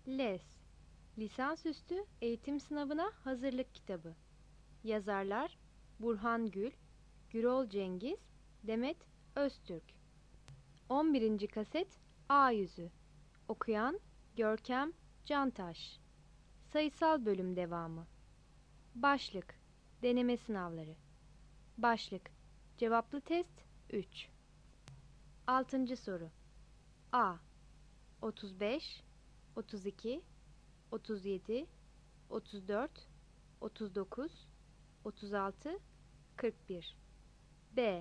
LES Lisansüstü Eğitim Sınavına Hazırlık Kitabı. Yazarlar Burhan Gül, Gürol Cengiz, Demet Öztürk. 11. kaset A Yüzü. Okuyan Görkem Cantaş. Sayısal bölüm devamı. Başlık Deneme sınavları. Başlık Cevaplı test 3. 6. soru. A 35 32 37 34 39 36 41. B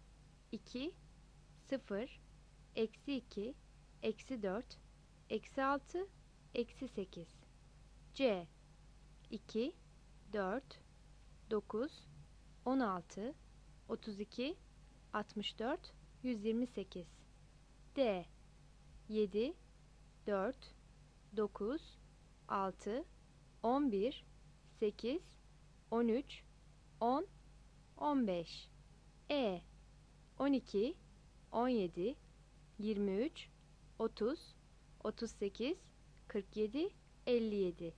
2 0 eksi 2 eksi 4 eksi 6 eksi 8. C 2 4 9 16 32 64 128. D 7 4 9 6 11 8 13 10 15. E 12 17 23 30 38 47 57.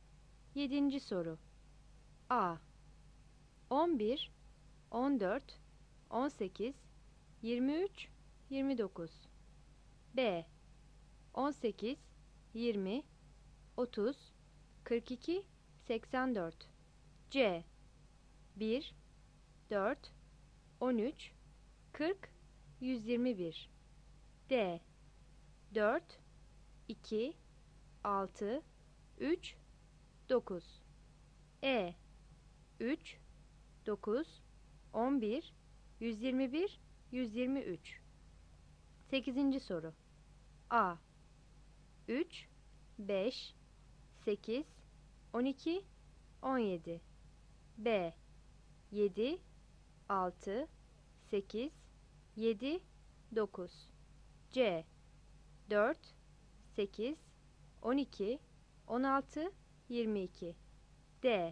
7. soru. A 11 14 18 23 29. B 18 20 30 42 84. C 1 4 13 40 121. D 4 2 6 3 9. E 3 9 11 121 123. 8. soru. A 3 5 8 12 17. B 7 6 8 7 9. C 4 8 12 16 22. D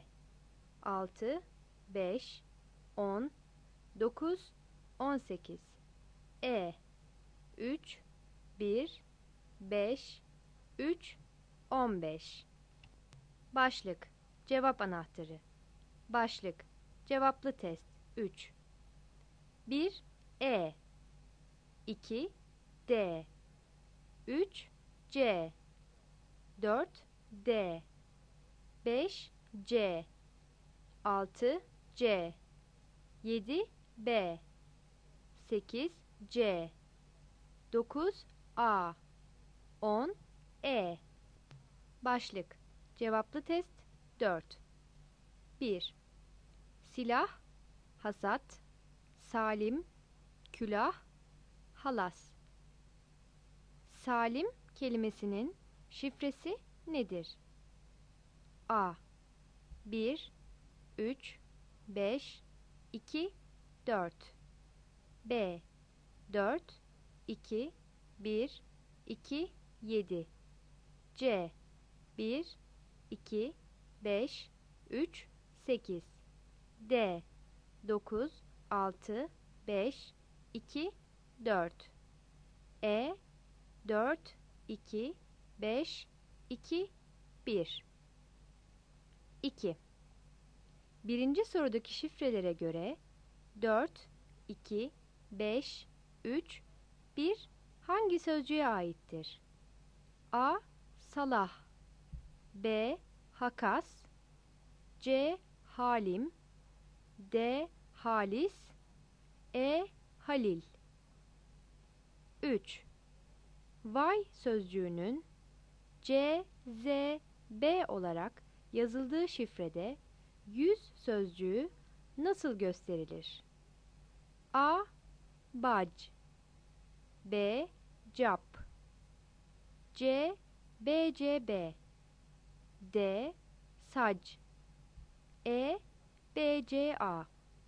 6 5 10 9 18. E 3 1 5 3 15. Başlık Cevap anahtarı. Başlık Cevaplı test 3. 1 E 2 D 3 C 4 D 5 C 6 C 7 B 8 C 9 A 10 E. Başlık Cevaplı test 4. 1. Silah, hasat, salim, külah, halas. Salim kelimesinin şifresi nedir? A 1 3 5 2 4. B 4 2 1 2 7. C 1 2 5 3 8. D 9 6 5 2 4. E 4 2 5 2 1. 2. Birinci sorudaki şifrelere göre 4 2 5 3 1 hangi sözcüğe aittir? A. Salah B. Hakas C. Halim D. Halis E. Halil. 3. Vay sözcüğünün C, Z, B olarak yazıldığı şifrede yüz sözcüğü nasıl gösterilir? A. Bac B. Cap C. BCB D. Sac E. BCA.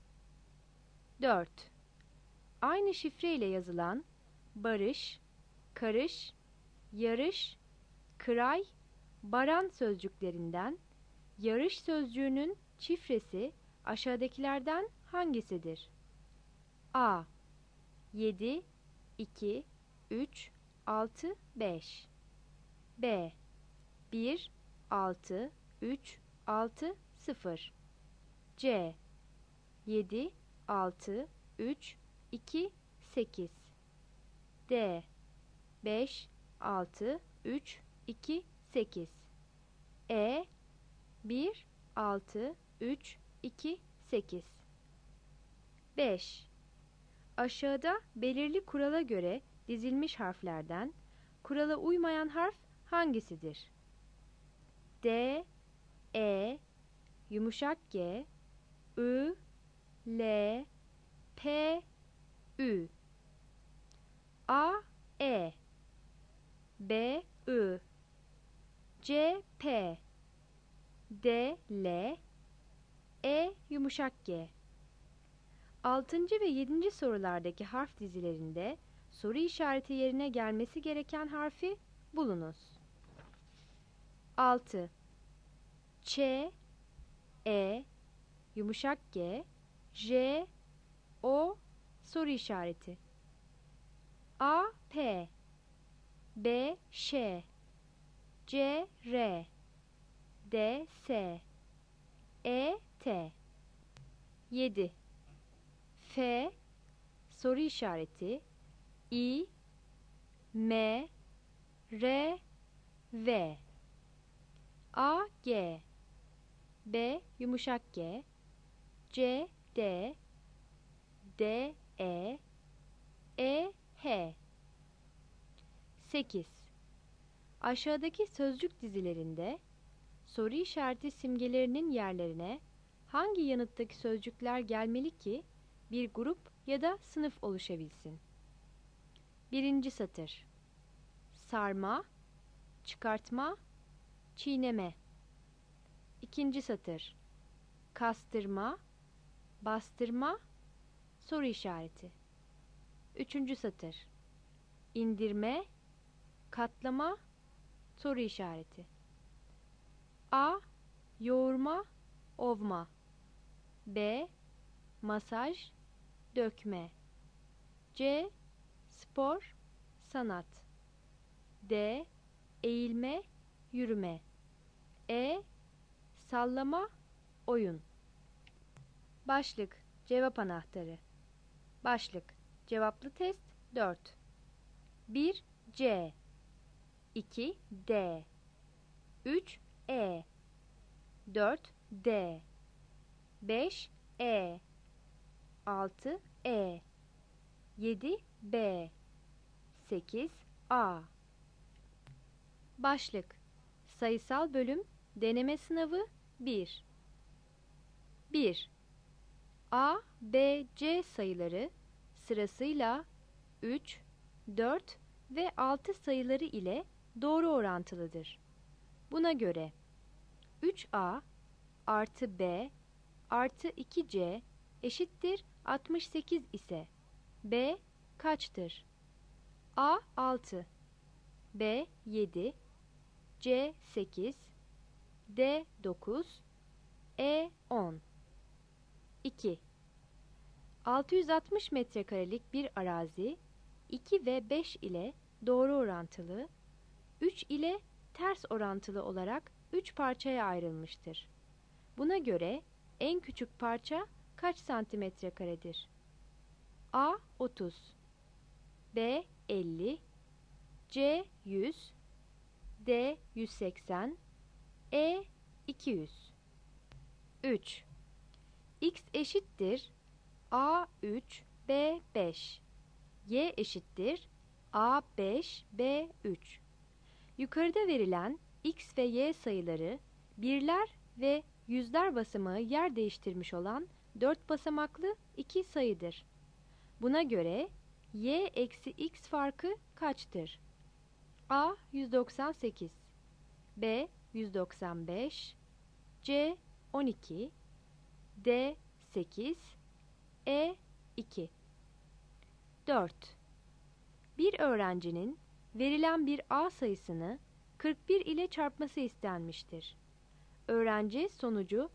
4. Aynı şifre ile yazılan barış, karış, yarış, kıray, baran sözcüklerinden yarış sözcüğünün şifresi aşağıdakilerden hangisidir? A 7 2 3 6 5. B 1, 6, 3, 6, 0. C 7, 6, 3, 2, 8. D 5, 6, 3, 2, 8. E 1, 6, 3, 2, 8. 5. Aşağıda belirli kurala göre dizilmiş harflerden kurala uymayan harf hangisidir? D, E, yumuşak G, I, L, P, Ü. A, E, B, I, C, P, D, L, E, yumuşak G. 6. ve 7. sorulardaki harf dizilerinde soru işareti yerine gelmesi gereken harfi bulunuz. 6. Ç, E, yumuşak G, J, O, soru işareti. A, P, B, Ş, C, R, D, S, E, T. 7. F, soru işareti. İ, M, R, V. A, G, B, yumuşak G, C, D, D, H. 8. Aşağıdaki sözcük dizilerinde soru işareti simgelerinin yerlerine hangi yanıttaki sözcükler gelmeli ki bir grup ya da sınıf oluşabilsin? 1. satır. Sarma, çıkartma, çiğneme. 2. satır. Kastırma, bastırma, soru işareti. 3. satır. İndirme, katlama, soru işareti. A. Yoğurma, ovma. B. Masaj, dökme. C. Spor, sanat. D. Eğilme, yürüme. E. Sallama, oyun. Başlık, cevap anahtarı. Başlık, cevaplı test 4. 1. C 2. D 3. E 4. D 5. E 6. E 7. B 8. A. Başlık, sayısal bölüm, deneme sınavı 1. 1. A, B, C sayıları sırasıyla 3, 4 ve 6 sayıları ile doğru orantılıdır. Buna göre 3A artı B artı 2C eşittir 68 ise B kaçtır? A 6, B 7, C 8, D 9, E 10. 2. 660 metrekarelik bir arazi 2 ve 5 ile doğru orantılı, 3 ile ters orantılı olarak 3 parçaya ayrılmıştır. Buna göre en küçük parça kaç santimetre karedir? A 30, B 50, C 100, D 180, E 200. 3. X eşittir A3, B5. Y eşittir A5, B3. Yukarıda verilen X ve Y sayıları birler ve yüzler basamağı yer değiştirmiş olan 4 basamaklı iki sayıdır. Buna göre Y eksi X farkı kaçtır? A 198, B 195, C 12, D 8, E 2. 4. Bir öğrencinin verilen bir A sayısını 41 ile çarpması istenmiştir. Öğrenci sonucu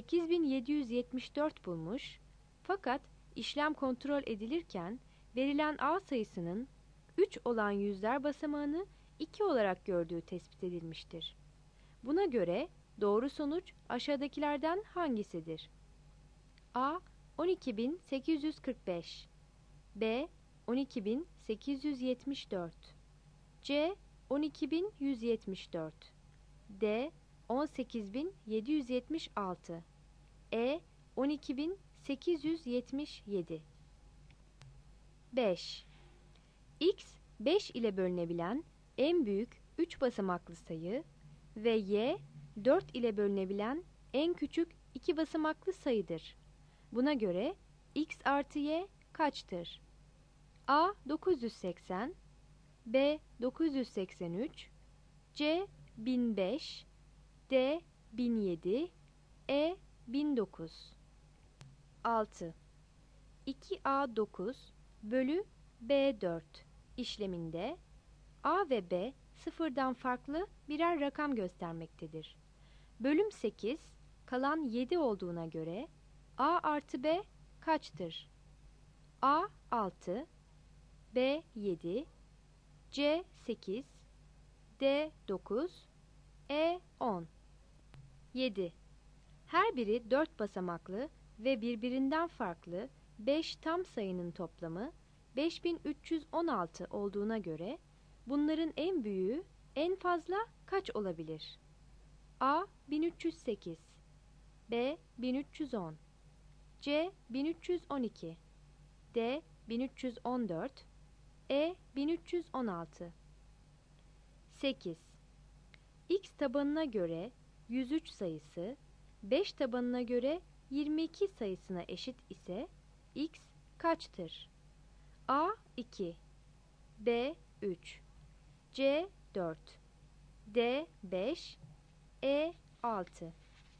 8774 bulmuş fakat işlem kontrol edilirken verilen A sayısının 3 olan yüzler basamağını 2 olarak gördüğü tespit edilmiştir. Buna göre doğru sonuç aşağıdakilerden hangisidir? A. 12.845, B. 12.874, C. 12.174, D. 18.776, E. 12.877. 5. X 5 ile bölünebilen en büyük 3 basamaklı sayı ve Y 4 ile bölünebilen en küçük 2 basamaklı sayıdır. Buna göre X artı Y kaçtır? A. 980, B. 983, C. 1005, D. 1007, E. 1009. 6. 2A9 bölü B4 işleminde A ve B sıfırdan farklı birer rakam göstermektedir. Bölüm 8, kalan 7 olduğuna göre A artı B kaçtır? A 6, B 7, C 8, D 9, E 10. 7. Her biri 4 basamaklı ve birbirinden farklı 5 tam sayının toplamı 5316 olduğuna göre bunların en büyüğü en fazla kaç olabilir? A 1308, B 1310, C 1312, D 1314, E 1316. 8. X tabanına göre 103 sayısı 5 tabanına göre 22 sayısına eşit ise X kaçtır? A 2, B 3, C 4, D 5, E 6.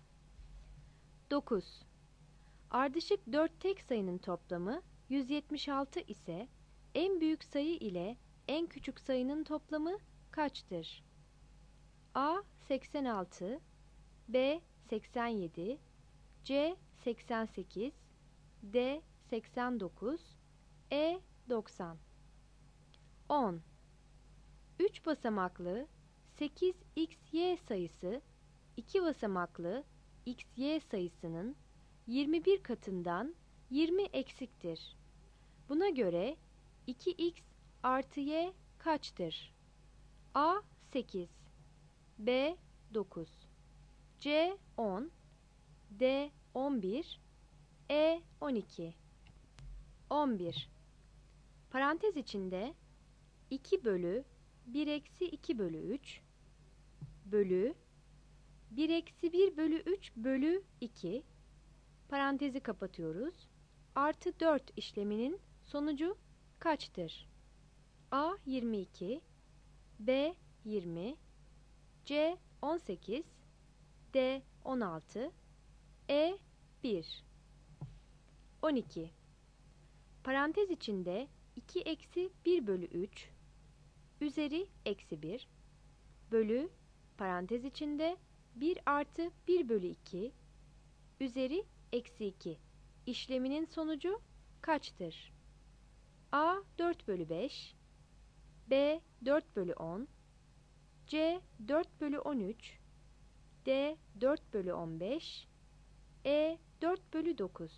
9. Ardışık 4 tek sayının toplamı 176 ise en büyük sayı ile en küçük sayının toplamı kaçtır? A 86, B 87, C 88, D 89, E 90. 10. 3 basamaklı 8xy sayısı 2 basamaklı xy sayısının 21 katından 20 eksiktir. Buna göre 2x artı y kaçtır? A 8, B 9, C 10, D 11, E 12. 11. Parantez içinde 2 bölü 1 eksi 2 bölü 3 bölü 1 eksi 1 bölü 3 bölü 2 parantezi kapatıyoruz. Artı 4 işleminin sonucu kaçtır? A 22, B 20, C 18, D 16, E 1. 12. Parantez içinde 2 eksi 1 bölü 3 üzeri eksi 1 bölü parantez içinde 1 artı 1 bölü 2 üzeri eksi 2 işleminin sonucu kaçtır? A 4 bölü 5, B 4 bölü 10, C 4 bölü 13, D 4 bölü 15, E 4 bölü 9.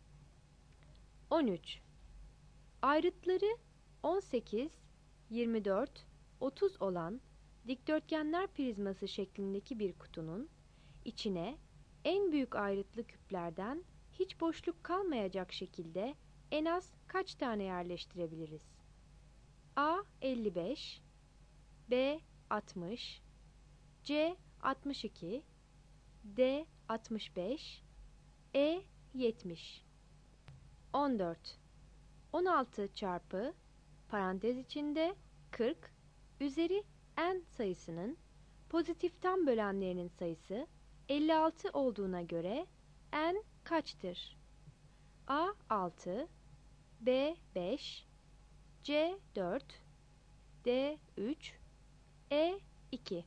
13. Ayrıtları 18, 24, 30 olan dikdörtgenler prizması şeklindeki bir kutunun içine en büyük ayrıtlı küplerden hiç boşluk kalmayacak şekilde en az kaç tane yerleştirebiliriz? A 55, B 60, C 62, D 65, E 70. 14. 16 çarpı parantez içinde 40 üzeri n sayısının pozitif tam bölenlerinin sayısı 56 olduğuna göre n kaçtır? A 6, B 5, C 4, D 3, E 2.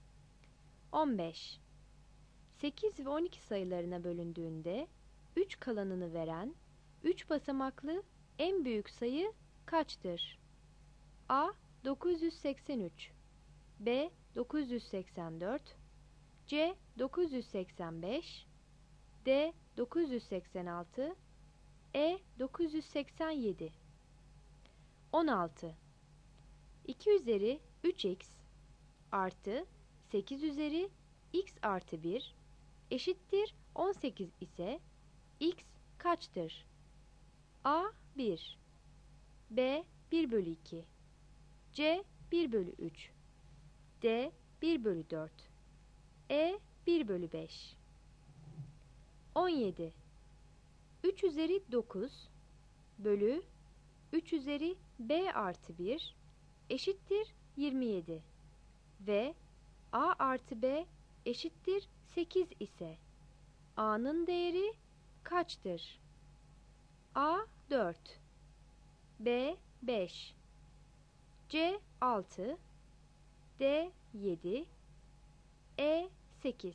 15. 8 ve 12 sayılarına bölündüğünde 3 kalanını veren 3 basamaklı en büyük sayı kaçtır? A 983, B 984, C 985, D 986, E 987. 16. 2 üzeri 3x artı 8 üzeri x artı 1 eşittir 18 ise x kaçtır? A 1, B 1 bölü 2, C 1 bölü 3, D 1 bölü 4, E 1 bölü 5. 17. 3 üzeri 9 bölü 3 üzeri B artı 1 eşittir 27 ve A artı B eşittir 8 ise A'nın değeri kaçtır? A 4, B 5, C 6, D 7, E 8.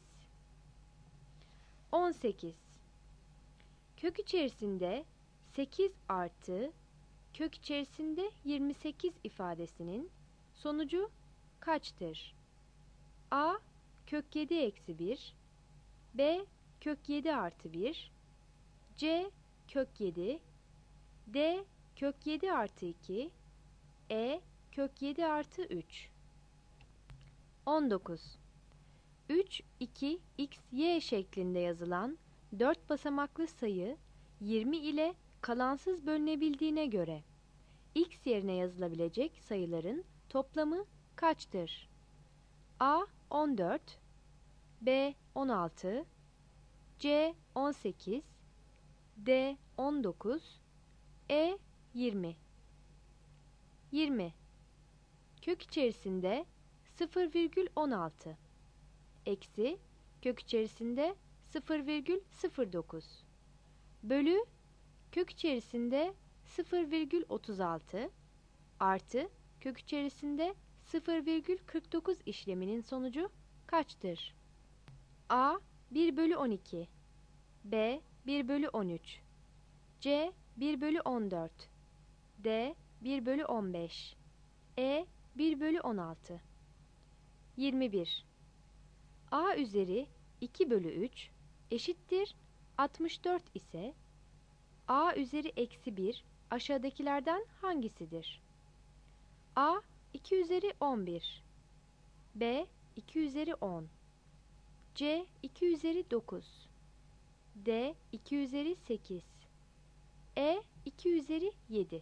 18. Kök içerisinde 8 artı kök içerisinde 28 ifadesinin sonucu kaçtır? A kök 7 eksi 1, B kök 7 artı 1, C kök 7, D kök 7 artı 2, E kök 7 artı 3. 19. 3, 2, x, y şeklinde yazılan 4 basamaklı sayı 20 ile kalansız bölünebildiğine göre x yerine yazılabilecek sayıların toplamı kaçtır? A 14, B 16, C 18, D 19, E 20. 20. Kök içerisinde 0,16 eksi kök içerisinde 0,09 bölü kök içerisinde 0,36 artı kök içerisinde 0,49 işleminin sonucu kaçtır? A 1 bölü 12, B 1 bölü 13, C 1 bölü 14, D 1 bölü 15, E 1 bölü 16. 21. A üzeri 2 bölü 3 eşittir 64 ise A üzeri eksi 1 aşağıdakilerden hangisidir? A 2 üzeri 11, B 2 üzeri 10, C 2 üzeri 9, D 2 üzeri 8, E 2 üzeri 7.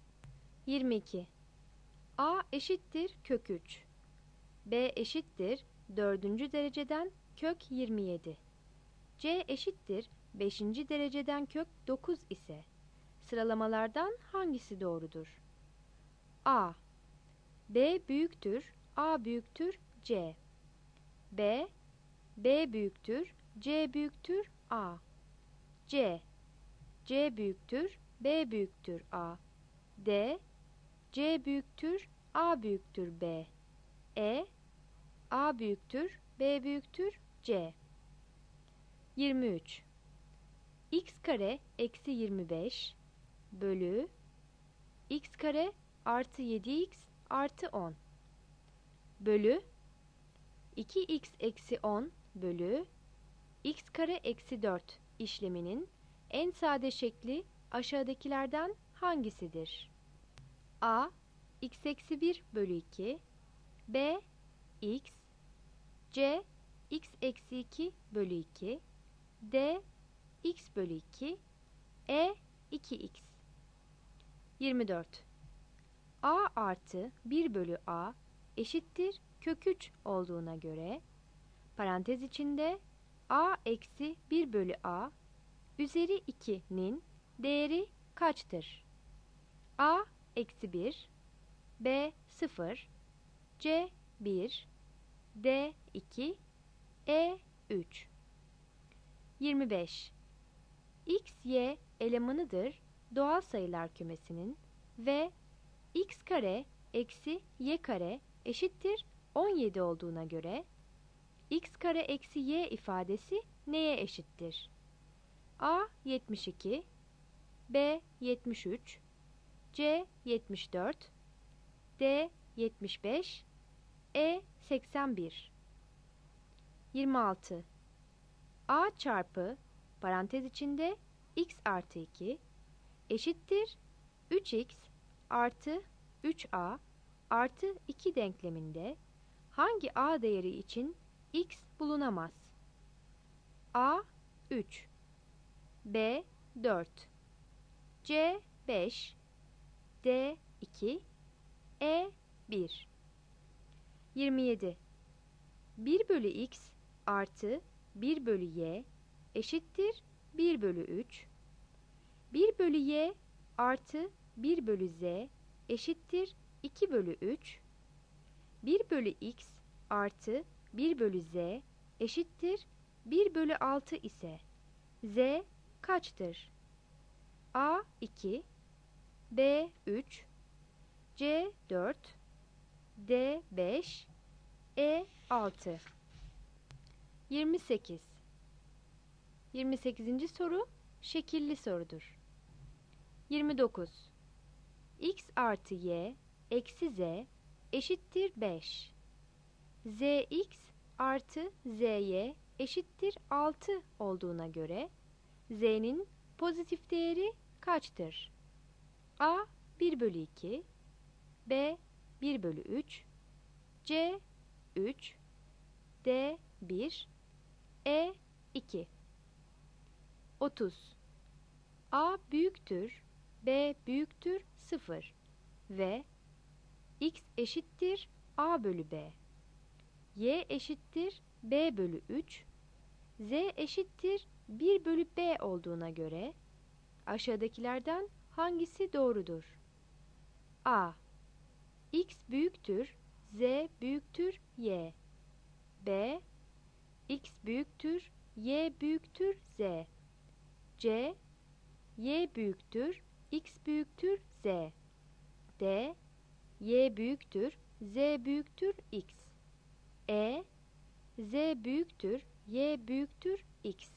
22. A eşittir kök 3, B eşittir 4. dereceden kök 27, C eşittir 5. dereceden kök 9 ise sıralamalardan hangisi doğrudur? A. B büyüktür, A büyüktür, C. B. B büyüktür, C büyüktür, A. C. C büyüktür, B büyüktür, A. D. C büyüktür, A büyüktür, B. E. A büyüktür, B büyüktür, C. 23. X kare eksi 25 bölü x kare artı 7x artı 10 bölü 2x eksi 10 bölü x kare eksi 4 işleminin en sade şekli aşağıdakilerden hangisidir? A x eksi 1 bölü 2, B x, C x eksi 2 bölü 2, D x bölü 2, E 2x. 24. A artı 1 bölü A eşittir kök 3 olduğuna göre parantez içinde A eksi 1 bölü A üzeri 2'nin değeri kaçtır? A eksi 1, B 0, C 1, D 2, E 3. 25. X, Y elemanıdır doğal sayılar kümesinin ve x kare eksi y kare eşittir 17 olduğuna göre x kare eksi y ifadesi neye eşittir? A 72, B 73, C 74, D 75, E 81. 26. A çarpı parantez içinde x artı 2 eşittir 3x artı 3a artı 2 denkleminde hangi a değeri için x bulunamaz? A 3, B 4, C 5, D 2, E 1. 27. 1 bölü x artı 1 bölü y eşittir 1 bölü 3. 1 bölü y artı 1 bölü z eşittir 2 bölü 3. 1 bölü x artı 1 bölü z eşittir 1 bölü 6 ise z kaçtır? A 2, B 3, C 4, D 5, E 6. 28. 28. soru şekilli sorudur. 29. X artı y eksi z eşittir 5. Zx artı zy eşittir 6 olduğuna göre z'nin pozitif değeri kaçtır? A 1 bölü 2, B 1 bölü 3, C 3, D 1, E 2. 30. A büyüktür, B büyüktür 0 ve x eşittir a bölü b. Y eşittir b bölü 3, z eşittir 1 bölü b olduğuna göre aşağıdakilerden hangisi doğrudur? A. X büyüktür, z büyüktür y. B. X büyüktür, y büyüktür z. C. Y büyüktür, x büyüktür z. D. Y büyüktür, z büyüktür x. E. Z büyüktür, y büyüktür x.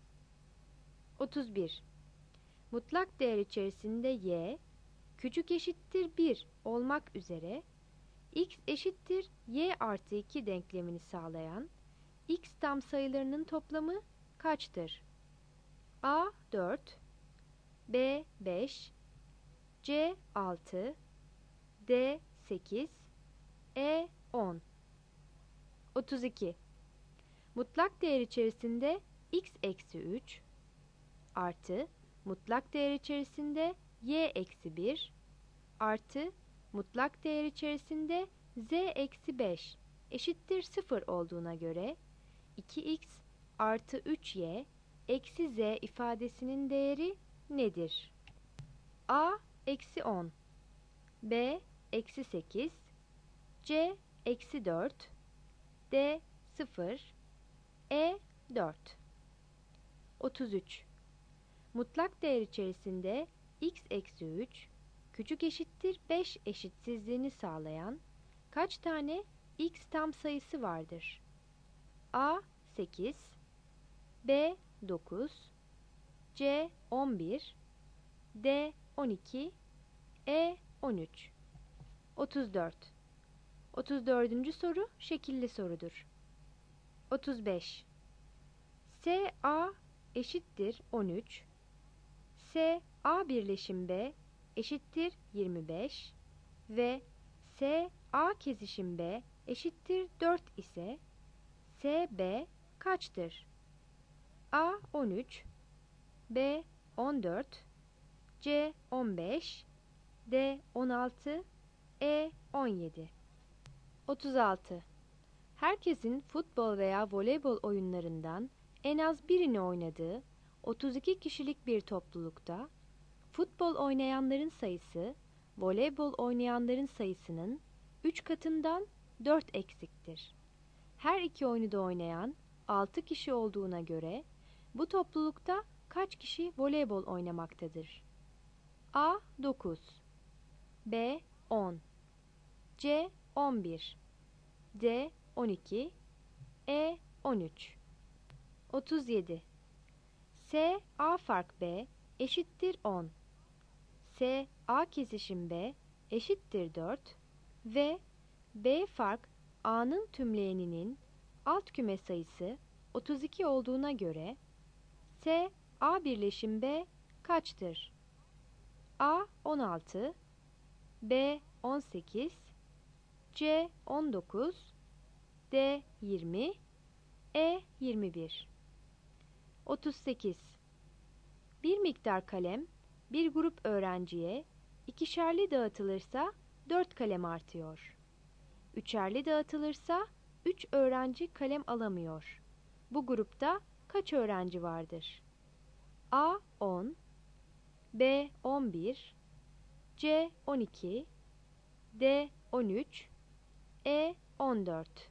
31. Mutlak değer içerisinde y küçük eşittir 1 olmak üzere x eşittir y artı 2 denklemini sağlayan x tam sayılarının toplamı kaçtır? A 4, B 5, C 6, D 8, E 10. 32. Mutlak değer içerisinde x eksi 3 artı mutlak değer içerisinde y eksi 1 artı mutlak değer içerisinde z eksi 5 eşittir 0 olduğuna göre 2x artı 3y eksi z ifadesinin değeri nedir? A eksi 10, B eksi 8, C eksi 4, D 0, E 4. 33. Mutlak değer içerisinde x eksi 3 küçük eşittir 5 eşitsizliğini sağlayan kaç tane x tam sayısı vardır? A 8, B 9, C 11, D 12, E 13. 34. 34. soru şekilli sorudur. 35. SA eşittir 13, SA birleşim B eşittir 25 ve SA kesişim B eşittir 4 ise SB kaçtır? A 13, B 14, C 15, D 16, E 17. 36. Herkesin futbol veya voleybol oyunlarından en az birini oynadığı 32 kişilik bir toplulukta futbol oynayanların sayısı voleybol oynayanların sayısının 3 katından 4 eksiktir. Her iki oyunu da oynayan 6 kişi olduğuna göre bu toplulukta kaç kişi voleybol oynamaktadır? A 9, B 10, C 11, D 12, E 13. 37. S A fark B eşittir 10. S A kesişim B eşittir 4 ve B fark A'nın tümleyeninin alt küme sayısı 32 olduğuna göre S A birleşim B kaçtır? A 16, B 18, C 19, D 20, E 21. 38. Bir miktar kalem bir grup öğrenciye ikişerli dağıtılırsa 4 kalem artıyor. Üçerli dağıtılırsa 3 öğrenci kalem alamıyor. Bu grupta kaç öğrenci vardır? A 10, B 11, C 12, D 13, E 14.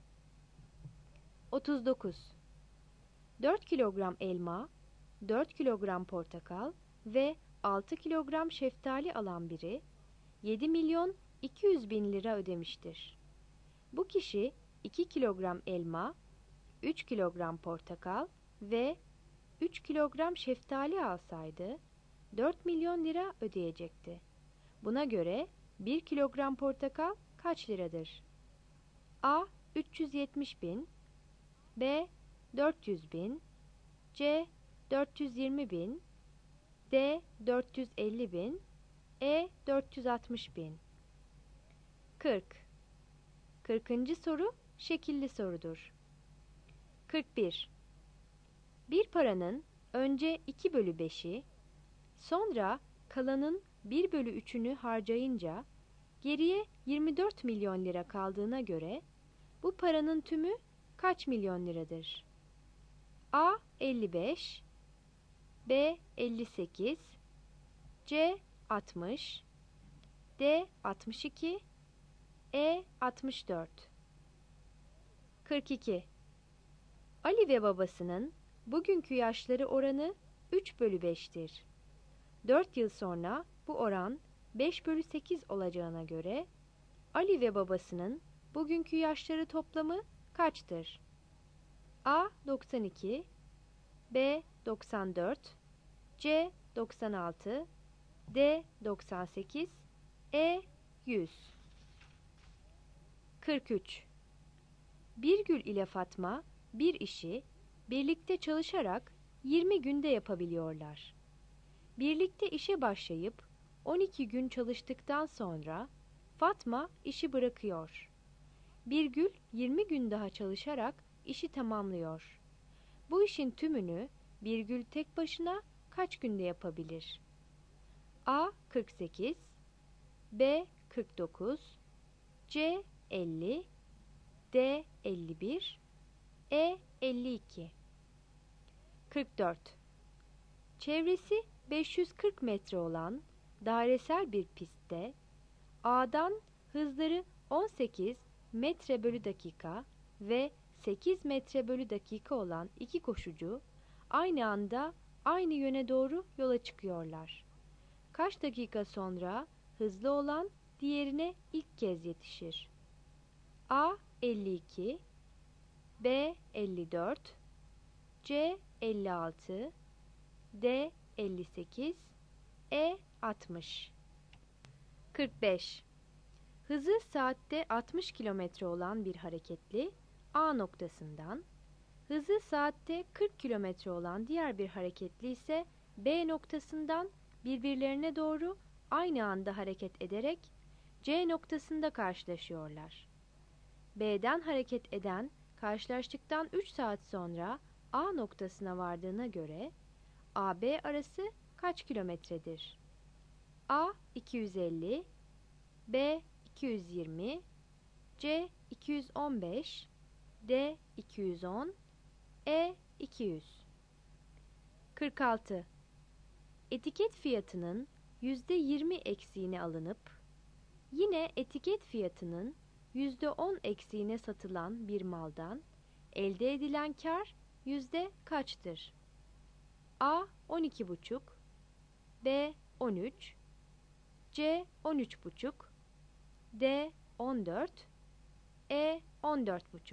39. 4 kilogram elma, 4 kilogram portakal ve 6 kilogram şeftali alan biri 7 milyon 200 bin lira ödemiştir. Bu kişi 2 kilogram elma, 3 kilogram portakal ve 3 kilogram şeftali alsaydı 4 milyon lira ödeyecekti. Buna göre 1 kilogram portakal kaç liradır? A 370 bin, B 400 bin, C 420 bin, D 450 bin, E 460 bin. 40. 40. soru şekilli sorudur. 41. Bir paranın önce 2 bölü 5'i, sonra kalanın 1 bölü 3'ünü harcayınca geriye 24 milyon lira kaldığına göre bu paranın tümü kaç milyon liradır? A 55, B 58, C 60, D 62, E 64. 42. Ali ve babasının bugünkü yaşları oranı 3 bölü 5'tir. 4 yıl sonra bu oran 5 bölü 8 olacağına göre Ali ve babasının bugünkü yaşları toplamı kaçtır? A 92, B 94, C 96, D 98, E 100. 43. Birgül ile Fatma bir işi birlikte çalışarak 20 günde yapabiliyorlar. Birlikte işe başlayıp 12 gün çalıştıktan sonra Fatma işi bırakıyor. Birgül 20 gün daha çalışarak işi tamamlıyor. Bu işin tümünü Birgül tek başına kaç günde yapabilir? A 48, B 49, C 50, D 51, E 52. 44. Çevresi 540 metre olan dairesel bir pistte A'dan hızları 18 metre bölü dakika ve 8 metre bölü dakika olan iki koşucu aynı anda aynı yöne doğru yola çıkıyorlar. Kaç dakika sonra hızlı olan diğerine ilk kez yetişir? A 52, B 54, C 56, D 58, E 60. 45. Hızı saatte 60 kilometre olan bir hareketli A noktasından, hızı saatte 40 kilometre olan diğer bir hareketli ise B noktasından birbirlerine doğru aynı anda hareket ederek C noktasında karşılaşıyorlar. B'den hareket eden karşılaştıktan 3 saat sonra A noktasına vardığına göre AB arası kaç kilometredir? A 250, B 220, C 215, D 210, E 200. 46. Etiket fiyatının %20 eksiğine alınıp yine etiket fiyatının %10 eksiğine satılan bir maldan elde edilen kar yüzde kaçtır? A 12,5, B 13, C 13,5, D 14, E 14,5.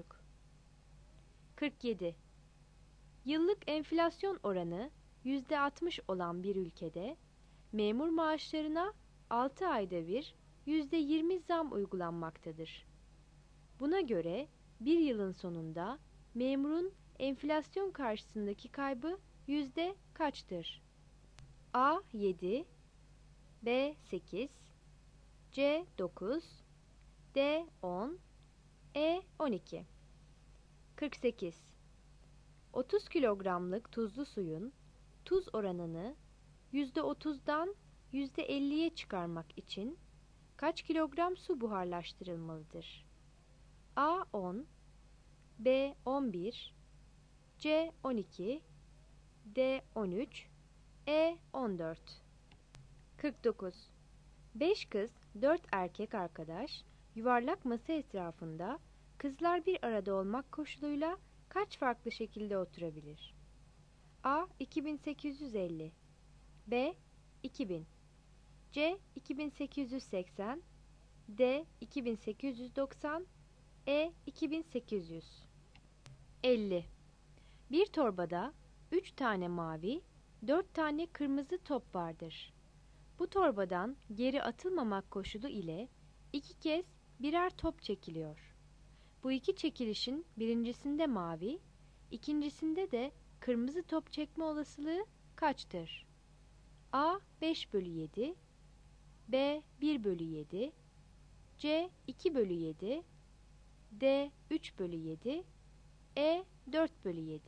47. Yıllık enflasyon oranı %60 olan bir ülkede memur maaşlarına 6 ayda bir %20 zam uygulanmaktadır. Buna göre bir yılın sonunda memurun enflasyon karşısındaki kaybı yüzde kaçtır? A 7, B 8, C 9, D 10, E 12. 48. 30 kilogramlık tuzlu suyun tuz oranını %30'dan %50'ye çıkarmak için kaç kilogram su buharlaştırılmalıdır? A 10, B 11, C 12, D 13, E 14. 49. 5 kız, 4 erkek arkadaş yuvarlak masa etrafında kızlar bir arada olmak koşuluyla kaç farklı şekilde oturabilir? A 2850, B 2000, C 2880, D 2890, E 2800. 50. Bir torbada 3 tane mavi, 4 tane kırmızı top vardır. Bu torbadan geri atılmamak koşulu ile 2 kez birer top çekiliyor. Bu iki çekilişin birincisinde mavi, ikincisinde de kırmızı top çekme olasılığı kaçtır? A 5/7, B 1/7, C 2/7, D 3/7, E 4/7.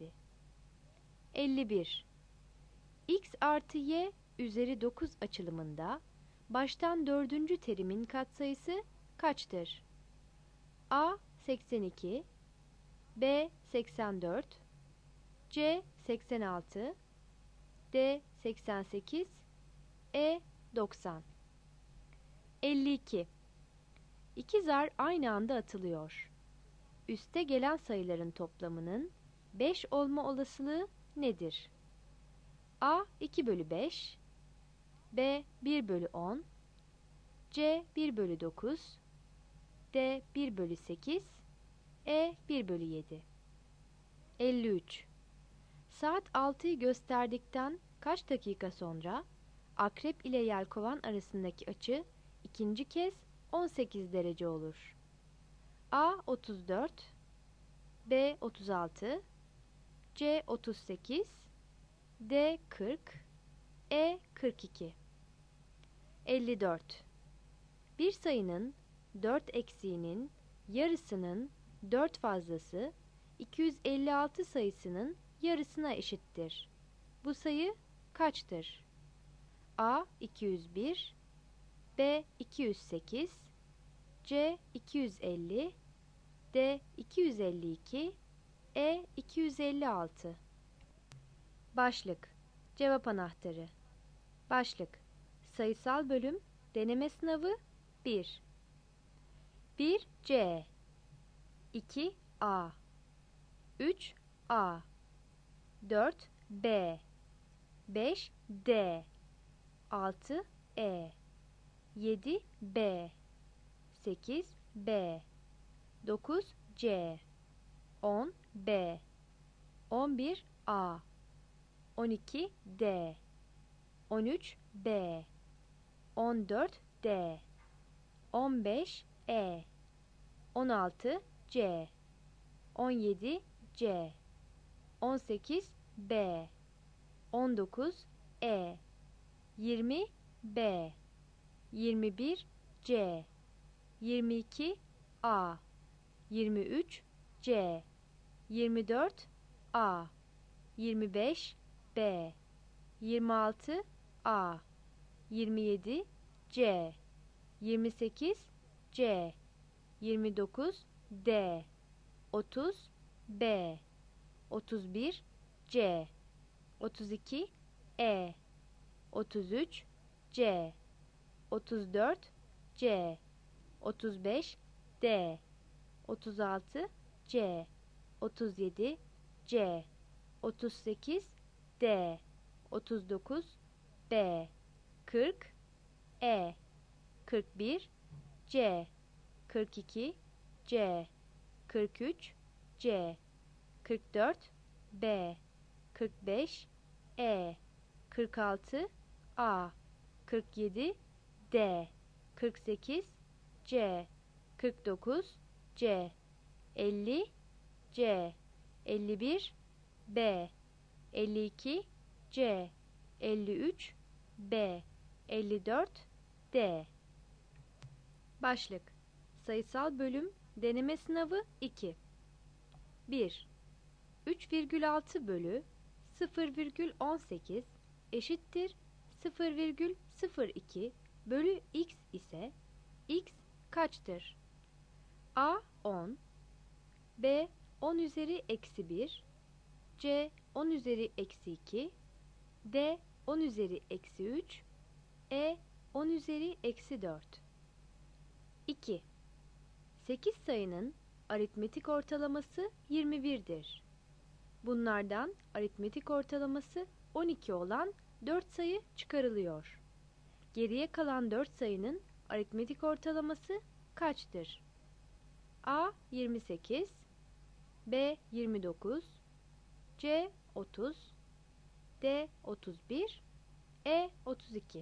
51. X artı Y üzeri 9 açılımında baştan dördüncü terimin katsayısı kaçtır? A 82, B 84, C 86, D 88, E 90. 52. İki zar aynı anda atılıyor. Üste gelen sayıların toplamının 5 olma olasılığı nedir? A 2/5, B 1/10, C 1/9, D 1/8, E 1/7. 53. Saat 6'yı gösterdikten kaç dakika sonra Akrep ile Yelkovan arasındaki açı ikinci kez 18 derece olur? A 34, B 36, C 38, D 40, E 42. 54. Bir sayının 4 eksiğinin yarısının 4 fazlası 256 sayısının yarısına eşittir. Bu sayı kaçtır? A 201, B 208, C 250, D 252, E 256. Başlık. Cevap anahtarı. Başlık. Sayısal bölüm deneme sınavı 1. 1C 2A 3A 4B 5D 6E 7B 8B 9C 10B 11A 12D 13B 14D 15E 16C 17C 18B 19E 20B 21C 22A 23C 24A 25B 26A 27C 28C 29D 30B 31C 32E 33C 34C 35D 36C 37C 38D 39B 40E 41C 42C 43C 44B 45E 46A 47D 48C 49C 50C 51 B 52 C 53 B 54 D. Başlık: Sayısal bölüm deneme sınavı 2. 1. 3,6 bölü 0,18 eşittir 0,02 bölü x ise x kaçtır? A 10, B 10 üzeri eksi 1, C 10 üzeri eksi 2, D 10 üzeri eksi 3, E 10 üzeri eksi 4. 2. 8 sayının aritmetik ortalaması 21'dir. Bunlardan aritmetik ortalaması 12 olan 4 sayı çıkarılıyor. Geriye kalan 4 sayının aritmetik ortalaması kaçtır? A 28, B 29, C 30, D 31, E 32.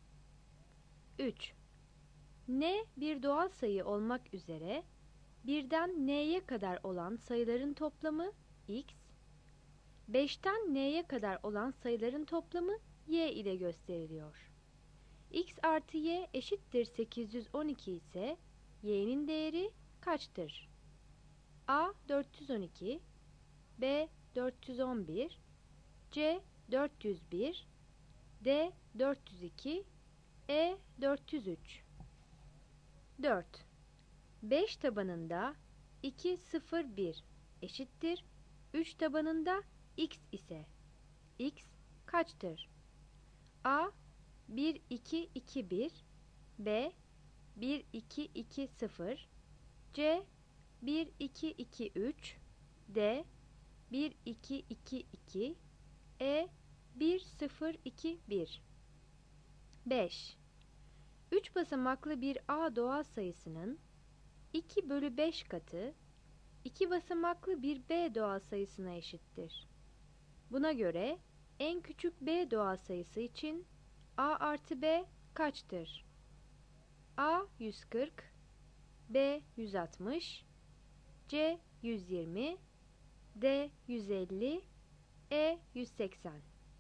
3. N bir doğal sayı olmak üzere birden n'ye kadar olan sayıların toplamı x, 5'ten n'ye kadar olan sayıların toplamı y ile gösteriliyor. X artı y eşittir 812 ise y'nin değeri kaçtır? A 412, B 411, C 401, D 402, E 403. 4. 5 tabanında 2, 0, 1 eşittir 3 tabanında x ise x kaçtır? A 1, 2, 2, 1, B 1, 2, 2, 0, C 1, 2, 2, 3, D 1, 2, 2, 2, E 1, 0, 2, 1. 5. 3 basamaklı bir A doğal sayısının 2 bölü 5 katı 2 basamaklı bir B doğal sayısına eşittir. Buna göre en küçük B doğal sayısı için A artı B kaçtır? A 140, B 160, C 120, D 150, E 180.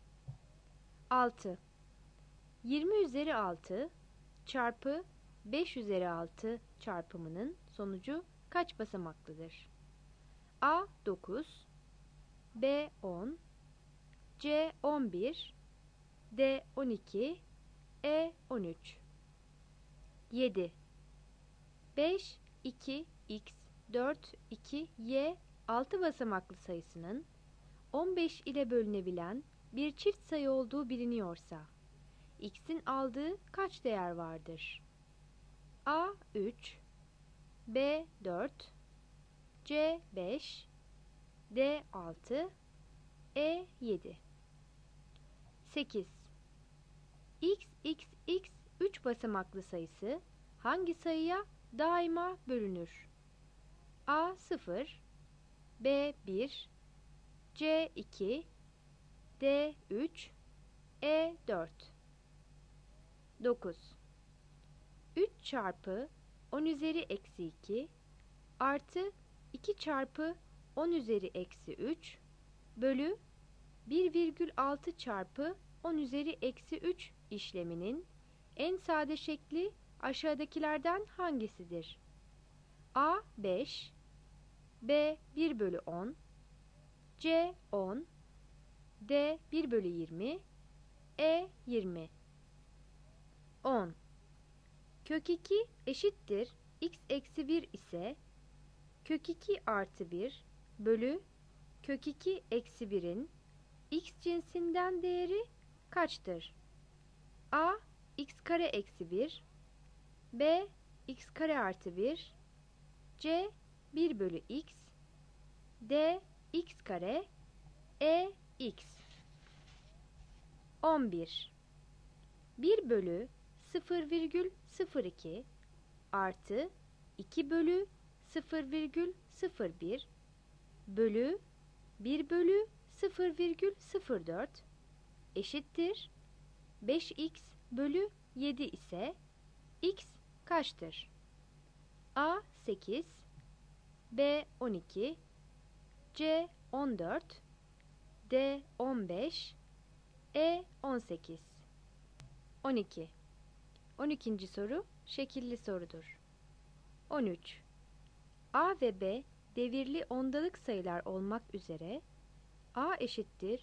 6. 20 üzeri 6 çarpı 5 üzeri 6 çarpımının sonucu kaç basamaklıdır? A 9, B 10, C 11, D 12, E 13. 7. 5, 2, x, 4, 2, y 6 basamaklı sayısının 15 ile bölünebilen bir çift sayı olduğu biliniyorsa, x'in aldığı kaç değer vardır? A 3, B 4, C 5, D 6, E 7. 8. X 3 basamaklı sayısı hangi sayıya daima bölünür? A 0, B 1, C 2, D 3, E 4. 9. 3 çarpı 10 üzeri eksi 2 artı 2 çarpı 10 üzeri eksi 3 bölü 1,6 çarpı 10 üzeri eksi 3 işleminin en sade şekli aşağıdakilerden hangisidir? A 5, B 1 bölü 10, C 10, D 1 bölü 20, E 20. 10. Kök 2 eşittir x eksi 1 ise kök 2 artı 1 bölü kök 2 eksi 1'in x cinsinden değeri kaçtır? A x kare eksi 1, B x kare artı 1, C 1 bölü x, D x kare, E x. 11. 1 bölü 0,02 artı 2 bölü 0,01 bölü 1 bölü 0,04 eşittir 5x bölü 7 ise x kaçtır? A 8, B 12, C 14, D 15, E 18. 12. 12. soru şekilli sorudur. 13. A ve B devirli ondalık sayılar olmak üzere A eşittir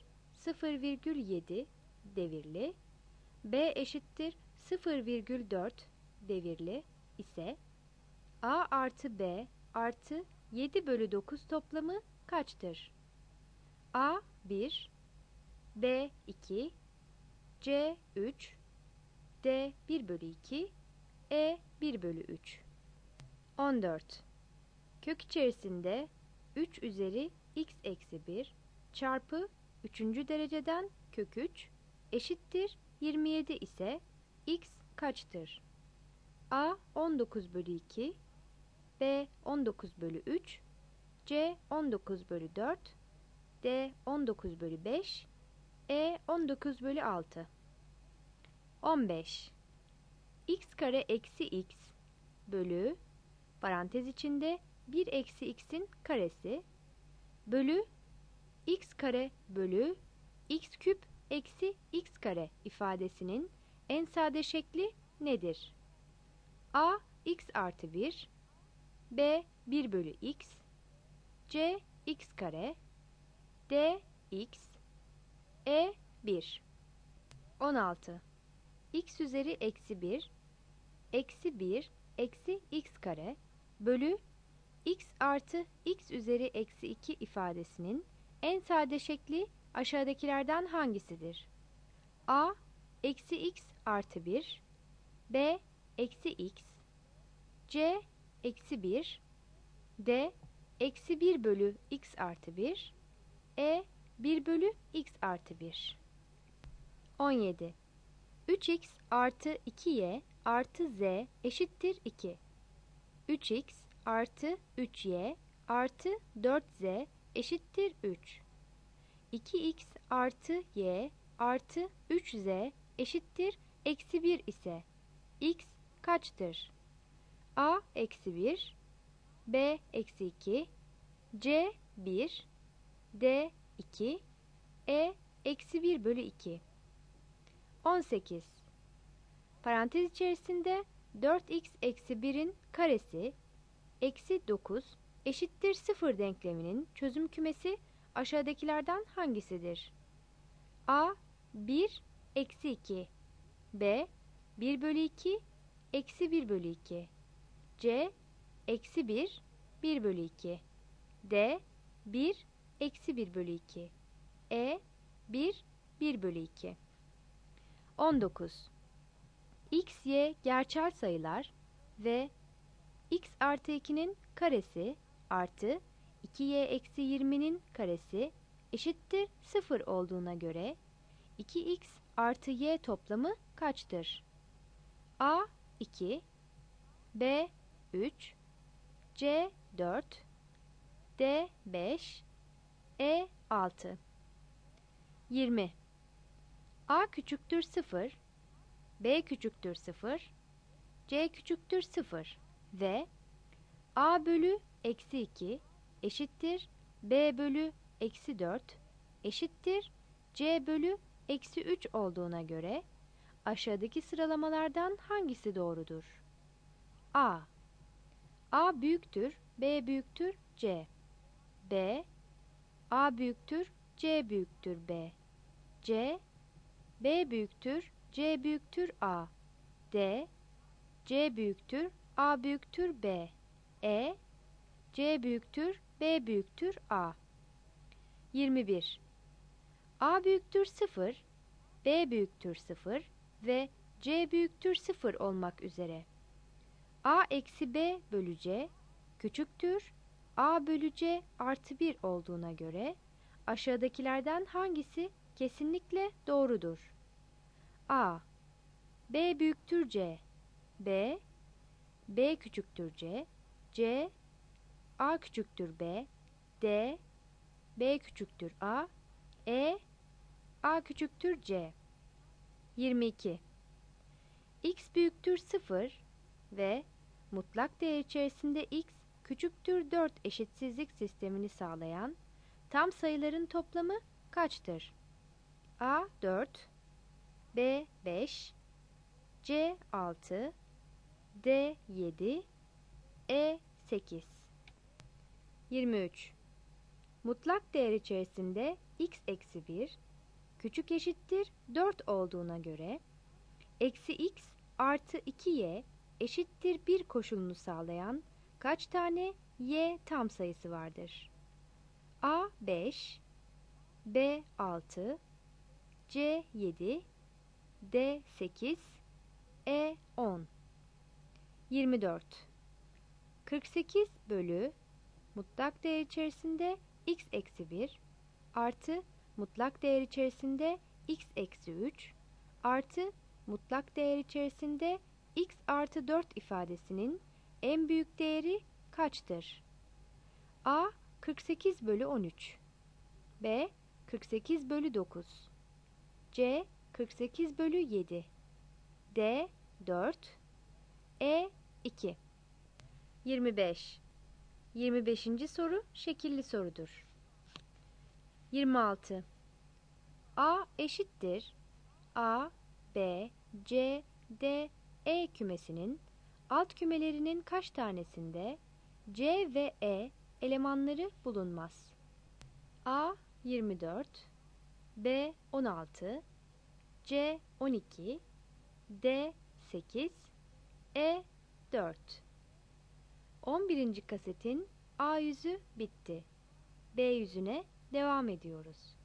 0,7 devirli, B eşittir 0,4 devirli ise A artı B artı 7 bölü 9 toplamı kaçtır? A 1, B 2, C 3, D 1 bölü 2, E 1 bölü 3. 14. Kök içerisinde 3 üzeri x eksi 1 çarpı 3. dereceden kök 3 eşittir 27 ise x kaçtır? A 19 bölü 2, B 19 bölü 3, C 19 bölü 4, D 19 bölü 5, E 19 bölü 6. 15. X kare eksi x bölü parantez içinde 1 eksi x'in karesi bölü x kare bölü x küp eksi x kare ifadesinin en sade şekli nedir? A x artı 1, B 1 bölü x, C x kare, D x, E 1. 16. X üzeri eksi 1, eksi 1 eksi x kare bölü x artı x üzeri eksi 2 ifadesinin en sade şekli aşağıdakilerden hangisidir? A eksi x artı 1, B eksi x, C eksi 1, D eksi 1 bölü x artı 1, E 1 bölü x artı 1. 17. 3x artı 2y artı z eşittir 2. 3x artı 3y artı 4z eşittir 3. 2x artı y artı 3z eşittir eksi 1 ise x kaçtır? A eksi 1, B eksi 2, C 1, D 2, E eksi 1 bölü 2. 18. Parantez içerisinde 4x eksi 1'in karesi eksi 9 eşittir 0 denkleminin çözüm kümesi aşağıdakilerden hangisidir? A 1 eksi 2, B 1 bölü 2 eksi 1 bölü 2, C eksi 1 1 bölü 2, D 1 eksi 1 bölü 2, E 1 1 bölü 2. 19. X, Y gerçel sayılar ve x artı 2'nin karesi artı 2y eksi 20'nin karesi eşittir 0 olduğuna göre 2x artı y toplamı kaçtır? A 2, B 3, C 4, D 5, E 6. 20. A küçüktür 0, B küçüktür 0, C küçüktür 0 ve A bölü eksi 2 eşittir B bölü eksi 4 eşittir C bölü eksi 3 olduğuna göre aşağıdaki sıralamalardan hangisi doğrudur? A. A büyüktür, B büyüktür, C. B. A büyüktür, C büyüktür, B. C. B büyüktür, C büyüktür, A. D. C büyüktür, A büyüktür, B. E. C büyüktür, B büyüktür, A. 21. A büyüktür 0, B büyüktür 0 ve C büyüktür 0 olmak üzere A eksi B bölü C küçüktür A bölü C artı 1 olduğuna göre aşağıdakilerden hangisi kesinlikle doğrudur? A. B büyüktür C, B. B küçüktür C, C. A küçüktür B, D. B küçüktür A, E. A küçüktür C. 22. X büyüktür 0 ve mutlak değer içerisinde x küçüktür 4 eşitsizlik sistemini sağlayan tam sayıların toplamı kaçtır? A 4, B 5, C 6, D 7, E 8. 23. Mutlak değer içerisinde x eksi 1 küçük eşittir 4 olduğuna göre eksi x artı 2y eşittir 1 koşulunu sağlayan kaç tane y tam sayısı vardır? A 5, B 6, C 7, D 8, E 10. 24. 48 bölü mutlak değer içerisinde x eksi 1 artı mutlak değer içerisinde x eksi 3 artı mutlak değer içerisinde x artı 4 ifadesinin en büyük değeri kaçtır? A 48 bölü 13, B 48 bölü 9, C 48 bölü 7, D 4, E 2. 25. 25. soru şekilli sorudur. 26. A eşittir A, B, C, D, E kümesinin alt kümelerinin kaç tanesinde C ve E elemanları bulunmaz? A 24, B 16, C 12, D 8, E 4. 11. kasetin A yüzü bitti. B yüzüne devam ediyoruz.